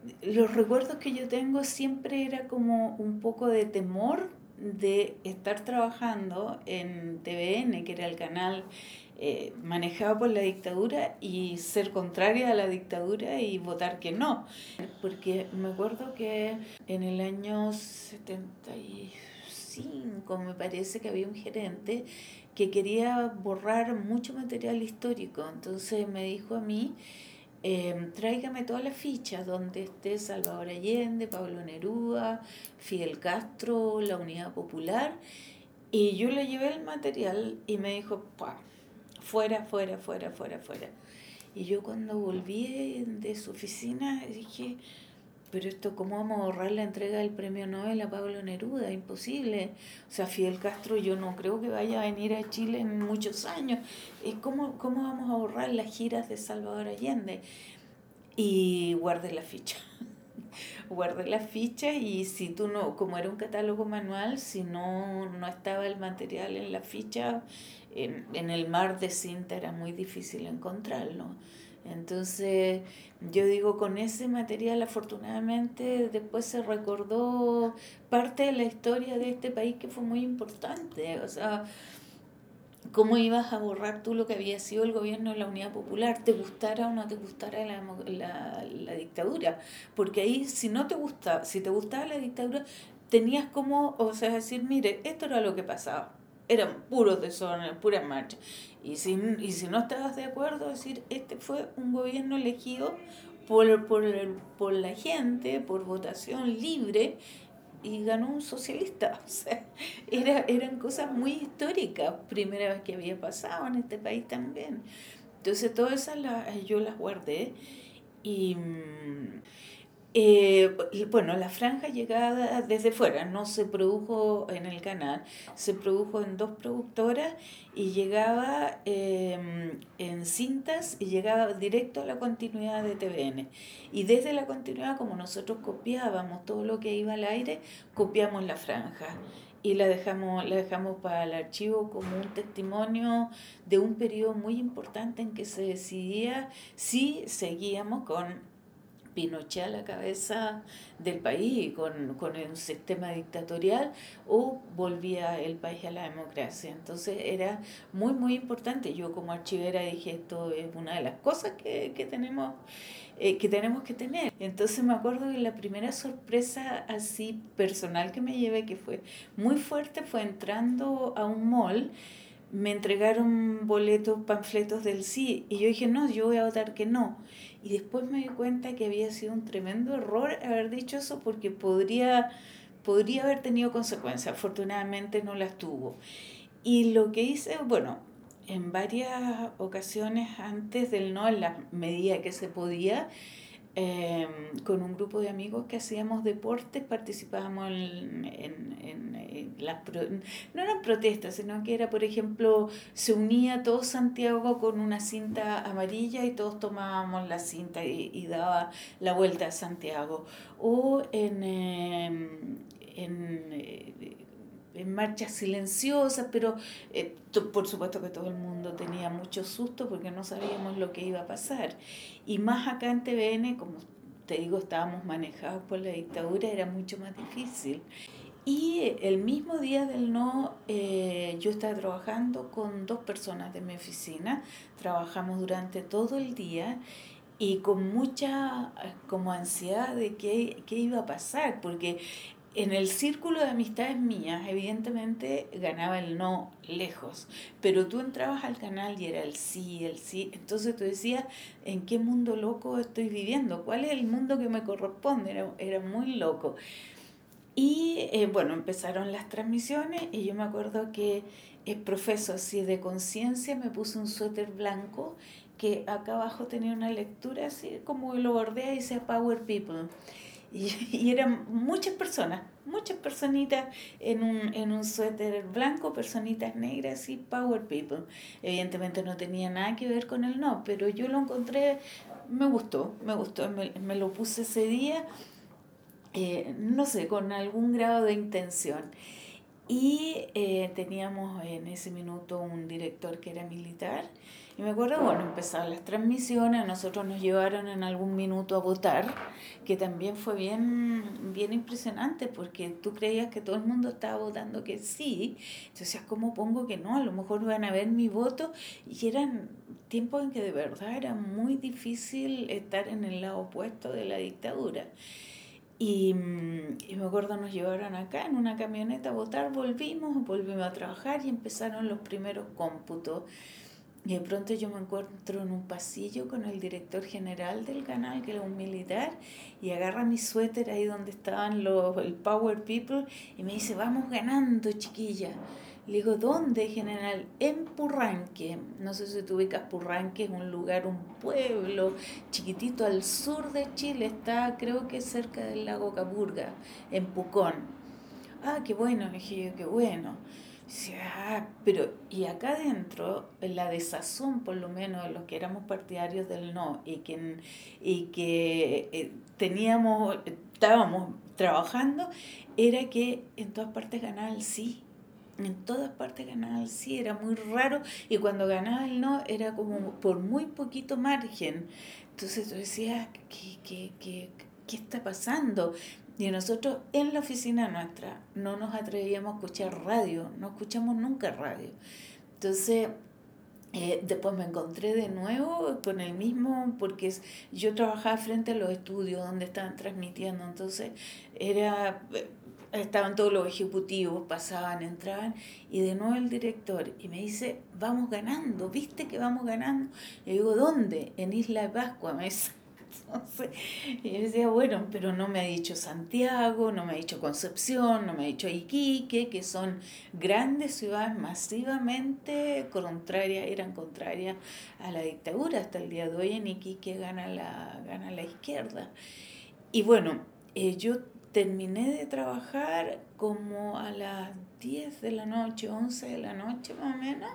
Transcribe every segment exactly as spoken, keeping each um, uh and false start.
los recuerdos que yo tengo siempre era como un poco de temor de estar trabajando en T V N, que era el canal eh, manejado por la dictadura, y ser contraria a la dictadura y votar que no. Porque me acuerdo que en el año setenta y cinco me parece que había un gerente que quería borrar mucho material histórico. Entonces me dijo a mí, eh, tráigame todas las fichas donde esté Salvador Allende, Pablo Neruda, Fidel Castro, la Unidad Popular. Y yo le llevé el material y me dijo, "Pua, fuera, fuera, fuera, fuera, fuera". Y yo cuando volví de su oficina dije, pero esto, ¿cómo vamos a ahorrar la entrega del premio Nobel a Pablo Neruda? Imposible. O sea, Fidel Castro yo no creo que vaya a venir a Chile en muchos años. ¿Cómo, cómo vamos a ahorrar las giras de Salvador Allende? Y guardé la ficha. Guardé la ficha y si tú no, como era un catálogo manual, si no, no estaba el material en la ficha, en, en el mar de cinta era muy difícil encontrarlo. Entonces, yo digo, con ese material afortunadamente después se recordó parte de la historia de este país que fue muy importante. O sea, ¿cómo ibas a borrar tú lo que había sido el gobierno de la Unidad Popular, te gustara o no te gustara la, la, la dictadura? Porque ahí, si no te gustaba, si te gustaba la dictadura, tenías como, o sea, decir, mire, esto era lo que pasaba. Eran puros desórdenes, puras marchas. Y si, y si no estabas de acuerdo, decir, este fue un gobierno elegido por, por, por la gente, por votación libre, y ganó un socialista. O sea, era, eran cosas muy históricas, primera vez que había pasado en este país también. Entonces todas esas la, yo las guardé y eh, bueno, la franja llegada desde fuera, no se produjo en el canal, se produjo en dos productoras y llegaba eh, en cintas y llegaba directo a la continuidad de T V N. Y desde la continuidad, como nosotros copiábamos todo lo que iba al aire, copiamos la franja y la dejamos, la dejamos para el archivo como un testimonio de un periodo muy importante en que se decidía si seguíamos con Pinochet a la cabeza del país con, con un sistema dictatorial o volvía el país a la democracia. Entonces era muy, muy importante. Yo como archivera dije, esto es una de las cosas que, que tenemos eh, que tenemos que tener. Entonces me acuerdo que la primera sorpresa así personal que me llevé, que fue muy fuerte, fue entrando a un mall, me entregaron boletos, panfletos del sí, y yo dije, no, yo voy a votar que no. Y después me di cuenta que había sido un tremendo error haber dicho eso porque podría, podría haber tenido consecuencias. Afortunadamente no las tuvo. Y lo que hice, bueno, en varias ocasiones antes del no, en la medida que se podía, eh, con un grupo de amigos que hacíamos deportes, participábamos en, en, en, en las pro, no eran protestas, sino que era, por ejemplo, se unía todo Santiago con una cinta amarilla y todos tomábamos la cinta y, y daba la vuelta a Santiago. O en, eh, en eh, en marchas silenciosas, pero eh, to, por supuesto que todo el mundo tenía mucho susto porque no sabíamos lo que iba a pasar. Y más acá en T V N, como te digo, estábamos manejados por la dictadura, era mucho más difícil. Y el mismo día del no, eh, yo estaba trabajando con dos personas de mi oficina, trabajamos durante todo el día y con mucha como ansiedad de qué, qué iba a pasar, porque en el círculo de amistades mías, evidentemente ganaba el no lejos, pero tú entrabas al canal y era el sí, el sí, entonces tú decías, ¿en qué mundo loco estoy viviendo? ¿Cuál es el mundo que me corresponde? Era, era muy loco. Y eh, bueno, empezaron las transmisiones y yo me acuerdo que el profesor así de conciencia me puso un suéter blanco que acá abajo tenía una lectura así como lo bordea y dice Power People. Y, y eran muchas personas, muchas personitas en un, en un suéter blanco, personitas negras y Power People. Evidentemente no tenía nada que ver con el no, pero yo lo encontré, me gustó, me gustó, me, me lo puse ese día, eh, no sé, con algún grado de intención. Y eh, teníamos en ese minuto un director que era militar Y me acuerdo, bueno, empezaron las transmisiones, a nosotros nos llevaron en algún minuto a votar, que también fue bien, bien impresionante, porque tú creías que todo el mundo estaba votando que sí, entonces, ¿cómo pongo que no? A lo mejor van a ver mi voto, y eran tiempos en que de verdad era muy difícil estar en el lado opuesto de la dictadura. Y, mm, y me acuerdo nos llevaron acá en una camioneta a votar, volvimos, volvimos a trabajar y empezaron los primeros cómputos. Y de pronto yo me encuentro en un pasillo con el director general del canal, que era un militar, y agarra mi suéter ahí donde estaban los, el Power People, y me dice, vamos ganando, chiquilla. Le digo, ¿dónde, general? En Purranque. No sé si tú ubicas Purranque, es un lugar, un pueblo chiquitito al sur de Chile, está creo que cerca del lago Capurga, en Pucón. Ah, qué bueno, dije yo, qué bueno. Dice, ah, pero, y acá adentro, la desazón, por lo menos, de los que éramos partidarios del no y que, y que eh, teníamos, estábamos trabajando, era que en todas partes ganaba el sí. En todas partes ganaba el sí, era muy raro. Y cuando ganaba el no, era como por muy poquito margen. Entonces tú decías, ¿qué, qué, qué, qué está pasando? Y nosotros en la oficina nuestra no nos atrevíamos a escuchar radio, no escuchamos nunca radio. Entonces, eh, después me encontré de nuevo con el mismo, porque es- yo trabajaba frente a los estudios donde estaban transmitiendo, entonces era, eh, estaban todos los ejecutivos, pasaban, entraban, y de nuevo el director, y me dice, vamos ganando, ¿viste que vamos ganando? Y digo, ¿dónde? En Isla de Pascua, me dice. Entonces, y yo decía, bueno, pero no me ha dicho Santiago, no me ha dicho Concepción, no me ha dicho Iquique, que son grandes ciudades masivamente contrarias, eran contrarias a la dictadura. Hasta el día de hoy en Iquique gana la, gana la izquierda. Y bueno, eh, yo terminé de trabajar como a las diez de la noche, once de la noche más o menos,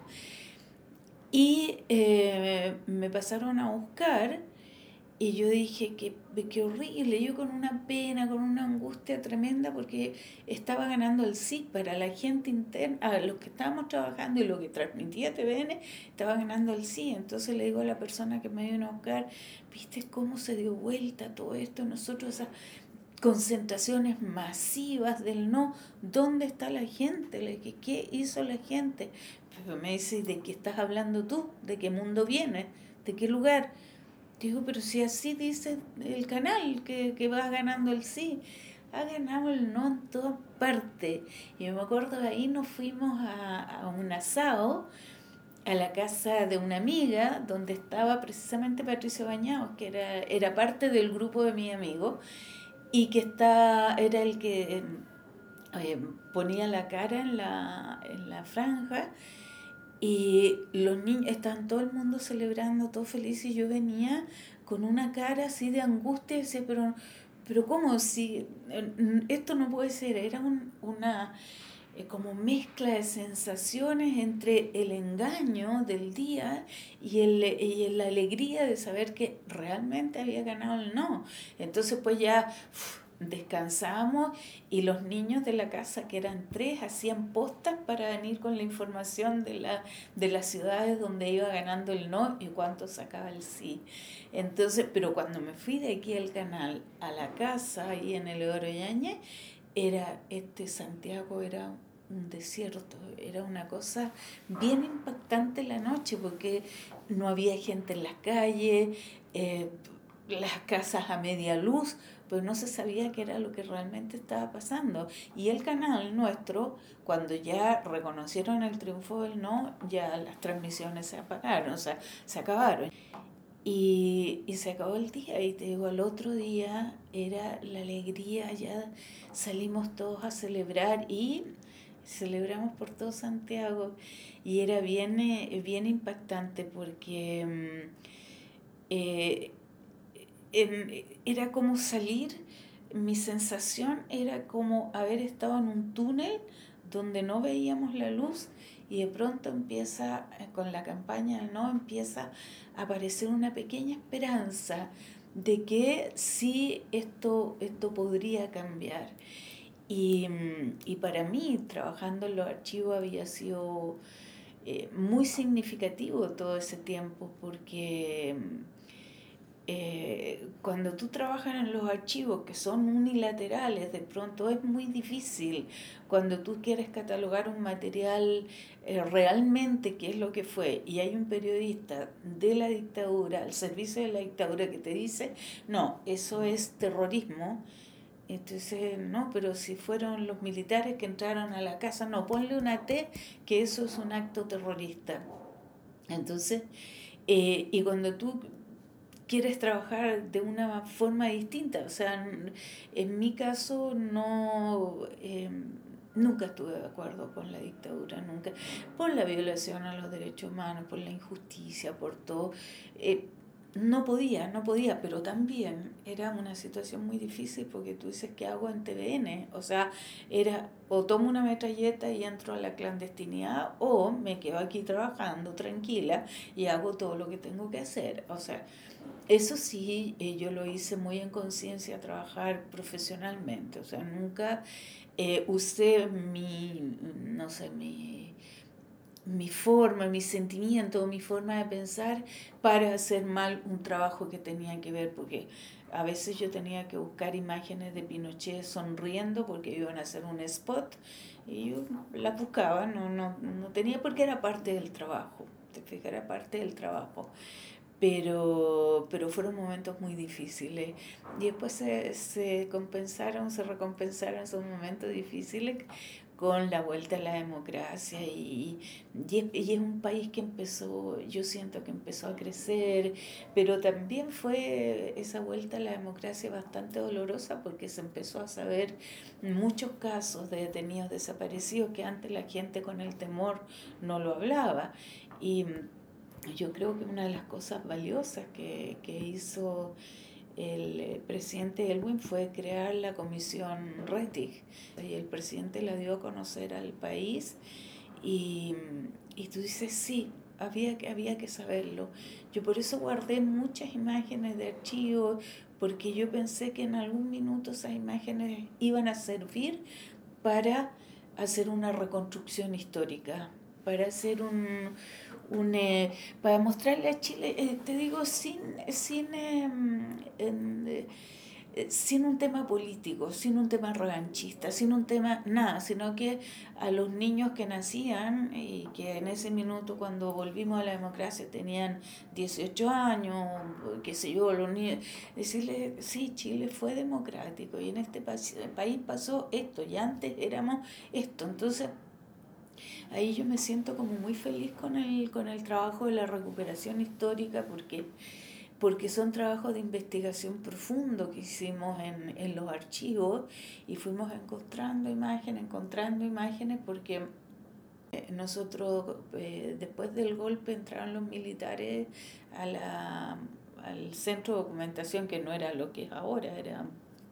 y eh, me pasaron a buscar y yo dije, qué, qué horrible, yo con una pena, con una angustia tremenda, porque estaba ganando el sí para la gente interna, a los que estábamos trabajando y lo que transmitía T V N, estaba ganando el sí. Entonces le digo a la persona que me vino a buscar, ¿viste cómo se dio vuelta todo esto? Nosotros esas concentraciones masivas del no, ¿dónde está la gente? Le dije, ¿qué hizo la gente? Pero me dice, ¿de qué estás hablando tú? ¿De qué mundo vienes? ¿De qué lugar? Digo, pero si así dice el canal, que, que va ganando el sí, ha ganado el no en todas partes. Y me acuerdo de ahí nos fuimos a, a un asado a la casa de una amiga donde estaba precisamente Patricio Bañados, que era, era parte del grupo de mi amigo y que está, era el que eh, ponía la cara en la, en la franja y los niños, estaban todo el mundo celebrando, todo feliz, y yo venía con una cara así de angustia y decía, pero, pero ¿cómo? Si esto no puede ser, era un, una eh, como mezcla de sensaciones entre el engaño del día y, el, y la alegría de saber que realmente había ganado el no. Entonces pues ya uf, descansamos y los niños de la casa, que eran tres, hacían postas para venir con la información de, la, de las ciudades donde iba ganando el no y cuánto sacaba el sí. Entonces, pero cuando me fui de aquí al canal a la casa ahí en el Oroyañe, era este Santiago era un desierto, era una cosa bien impactante la noche porque no había gente en las calles, eh, las casas a media luz, pues no se sabía qué era lo que realmente estaba pasando. Y el canal nuestro, cuando ya reconocieron el triunfo del no, ya las transmisiones se apagaron, o sea, se acabaron. Y, y se acabó el día y te digo, al otro día era la alegría, ya salimos todos a celebrar y celebramos por todo Santiago y era bien, eh, bien impactante porque mm, eh, en- era como salir, mi sensación era como haber estado en un túnel donde no veíamos la luz y de pronto empieza, eh, con la campaña del no, empieza a aparecer una pequeña esperanza de que sí esto, esto podría cambiar. Y, mm, y para mí, trabajando en los archivos había sido eh, muy significativo todo ese tiempo, porque eh, cuando tú trabajas en los archivos que son unilaterales, de pronto es muy difícil cuando tú quieres catalogar un material eh, realmente qué es lo que fue, y hay un periodista de la dictadura, al servicio de la dictadura, que te dice, no, eso es terrorismo. Entonces, no, pero si fueron los militares que entraron a la casa, no, ponle una T, que eso es un acto terrorista. Entonces, eh, y cuando tú quieres trabajar de una forma distinta, o sea, en mi caso no, eh, nunca estuve de acuerdo con la dictadura, nunca, por la violación a los derechos humanos, por la injusticia, por todo. Eh, no podía, no podía, pero también era una situación muy difícil porque tú dices, ¿qué hago en T V N? O sea, era o tomo una metralleta y entro a la clandestinidad, o me quedo aquí trabajando tranquila y hago todo lo que tengo que hacer. O sea, eso sí, eh, yo lo hice muy en conciencia, trabajar profesionalmente. O sea, nunca eh, usé mi, no sé, mi mi forma, mi sentimiento, mi forma de pensar para hacer mal un trabajo que tenía que ver, porque a veces yo tenía que buscar imágenes de Pinochet sonriendo porque iban a hacer un spot, y yo las buscaba, no, no, no tenía, porque era parte del trabajo, te fijas, era parte del trabajo. Pero, pero fueron momentos muy difíciles, y después se, se compensaron, se recompensaron esos momentos difíciles con la vuelta a la democracia, y, y, es, y es un país que empezó, yo siento que empezó a crecer, pero también fue esa vuelta a la democracia bastante dolorosa, porque se empezó a saber muchos casos de detenidos desaparecidos que antes la gente con el temor no lo hablaba. Y yo creo que una de las cosas valiosas que, que hizo el presidente Elwin fue crear la comisión Rettig, y el presidente la dio a conocer al país, y, y tú dices, sí, había que, había que saberlo. Yo por eso guardé muchas imágenes de archivo, porque yo pensé que en algún minuto esas imágenes iban a servir para hacer una reconstrucción histórica, para hacer un, un eh, para mostrarle a Chile, eh, te digo, sin, sin, eh, en, eh, sin un tema político, sin un tema revanchista, sin un tema nada, sino que a los niños que nacían y que en ese minuto, cuando volvimos a la democracia, tenían dieciocho años, qué sé yo, los niños, decirles, sí, Chile fue democrático y en este país pasó esto y antes éramos esto. Entonces, ahí yo me siento como muy feliz con el, con el trabajo de la recuperación histórica, porque porque son trabajos de investigación profundo que hicimos en, en los archivos, y fuimos encontrando imágenes, encontrando imágenes, porque nosotros eh, después del golpe entraron los militares a la, al centro de documentación, que no era lo que es ahora, era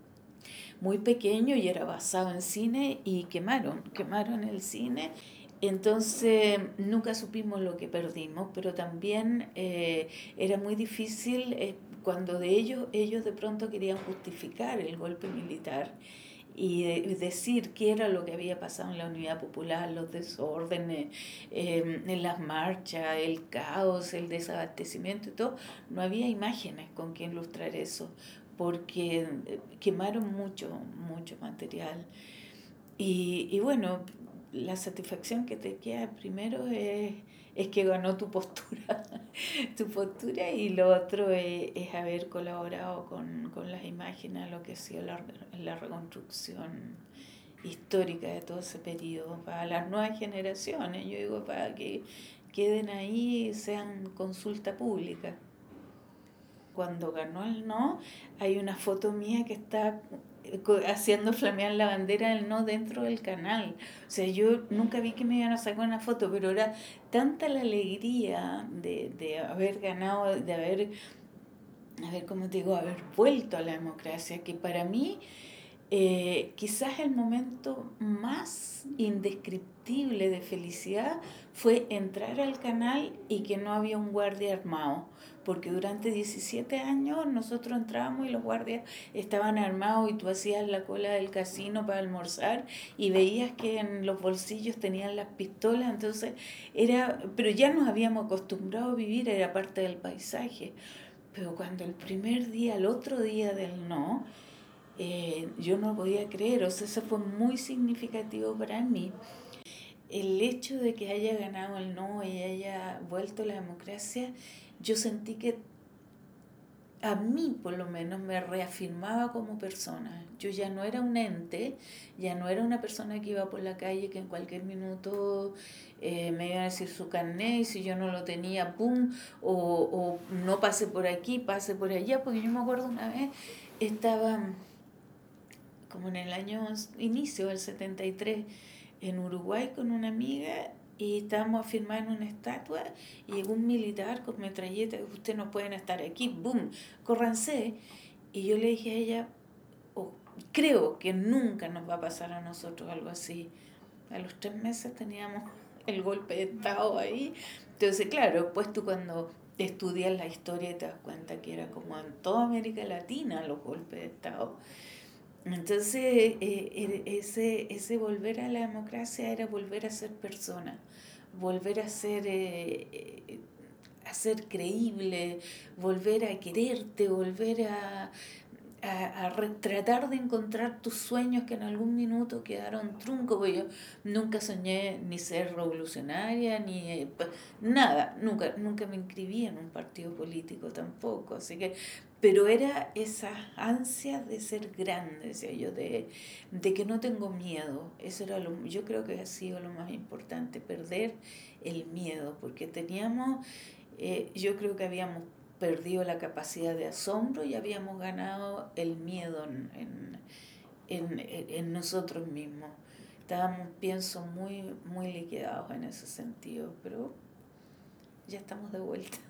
muy pequeño y era basado en cine, y quemaron, quemaron el cine. Entonces nunca supimos lo que perdimos, pero también eh, era muy difícil eh, cuando de ellos, ellos de pronto querían justificar el golpe militar y de, decir qué era lo que había pasado en la Unidad Popular, los desórdenes, eh, en las marchas, el caos, el desabastecimiento y todo. No había imágenes con que ilustrar eso, porque quemaron mucho, mucho material. Y, y bueno, la satisfacción que te queda primero es, es que ganó tu postura, tu postura, y lo otro es, es haber colaborado con, con las imágenes, lo que ha sido la, la reconstrucción histórica de todo ese periodo, para las nuevas generaciones, yo digo, para que queden ahí y sean consulta pública. Cuando ganó el no, hay una foto mía que está haciendo flamear la bandera del no dentro del canal. O sea, yo nunca vi que me iban a sacar una foto, pero era tanta la alegría de, de haber ganado, de haber, a ver cómo te digo, haber vuelto a la democracia, que para mí Eh, quizás el momento más indescriptible de felicidad fue entrar al canal y que no había un guardia armado, porque durante diecisiete años nosotros entrábamos y los guardias estaban armados y tú hacías la cola del casino para almorzar y veías que en los bolsillos tenían las pistolas, entonces era, pero ya nos habíamos acostumbrado a vivir, era parte del paisaje. Pero cuando el primer día, el otro día del no, eh, yo no podía creer, o sea, eso fue muy significativo para mí. El hecho de que haya ganado el no y haya vuelto la democracia, yo sentí que a mí por lo menos me reafirmaba como persona. Yo ya no era un ente, ya no era una persona que iba por la calle que en cualquier minuto eh, me iba a decir su carnet y si yo no lo tenía, ¡pum! O, o no pase por aquí, pase por allá, porque yo me acuerdo una vez, estaba como en el año inicio del setenta y tres en Uruguay con una amiga y estábamos a firmar en una estatua y llegó un militar con metralleta, ustedes no pueden estar aquí, boom, córranse. Y yo le dije a ella, oh, creo que nunca nos va a pasar a nosotros algo así. A los tres meses teníamos el golpe de Estado ahí. Entonces, claro, después tú cuando estudias la historia te das cuenta que era como en toda América Latina los golpes de Estado. Entonces, eh, ese, ese volver a la democracia era volver a ser persona, volver a ser, eh, eh, a ser creíble, volver a quererte, volver a, a, a re- tratar de encontrar tus sueños que en algún minuto quedaron truncos, porque yo nunca soñé ni ser revolucionaria, ni eh, pa- nada, nunca, nunca me inscribí en un partido político tampoco, así que, pero era esa ansia de ser grande, decía yo, de, de que no tengo miedo, eso era lo, yo creo que ha sido lo más importante, perder el miedo, porque teníamos, eh, yo creo que habíamos perdido la capacidad de asombro y habíamos ganado el miedo en, en, en, en nosotros mismos. Estábamos, pienso, muy, muy liquidados en ese sentido, pero ya estamos de vuelta.